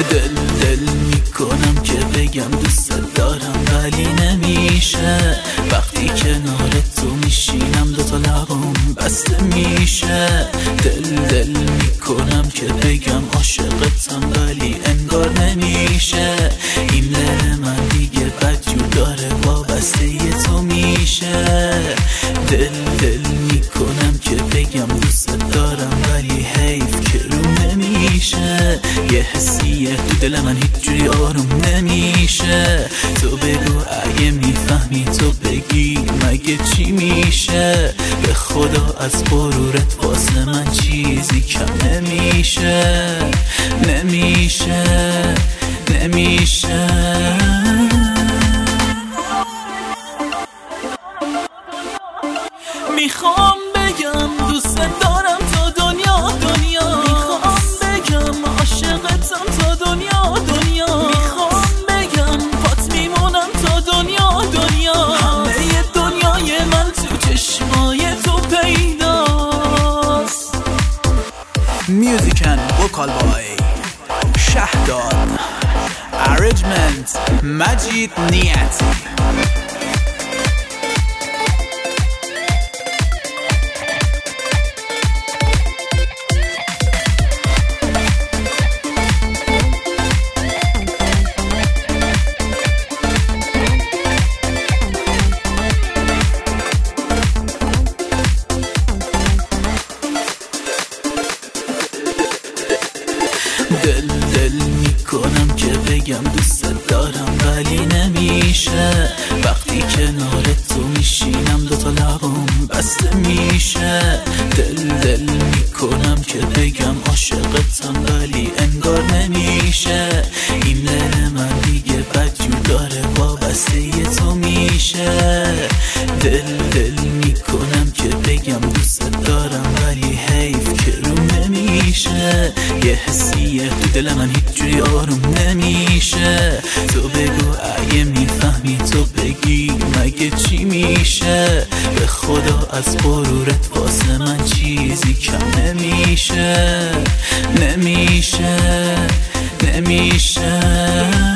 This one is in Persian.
دل میکنم که بگم دوست دارم ولی نمیشه. وقتی کنار تو میشینم دوتا لبام بسته میشه. دل میکنم که بگم عاشقتم ولی انگار نمیشه. این دل من دیگه بدجور داره وابسته تو میشه. دل میکنم که بگم دوست دارم ولی حیف که روم نمیشه. یه حسیه تو دل من هیچ جوری آروم نمیشه. تو بگو اگه میفهمی تو بگی مگه چی میشه. به خدا از غرورت واسه من چیزی کم نمیشه. نمیشه میخوام بگم دوست دارم تا دنیا. میخوام بگم عاشقتم تا دنیا. میخوام بگم پات میمونم تا دنیا. همه دنیای من تو چشمای تو پیداست. میوزیکن وکال بای شهداد، ارنجمنت مجید نیتی. دل میکنم که بگم دوست دارم ولی نمیشه. وقتی کنار تو میشینم دوتا لبام بسته میشه. دل میکنم که بگم عاشقتم ولی انگار نمیشه. این دل من دیگه بدجور داره وابسته تو میشه. دل میکنم که بگم دوست دارم ولی حیف که روم نمیشه. یه حسیه تو دل من هیچ جوری آروم نمیشه. تو بگو اگه میفهمی تو بگی مگه چی میشه. به خدا از غرورت واسه من چیزی کم نمیشه.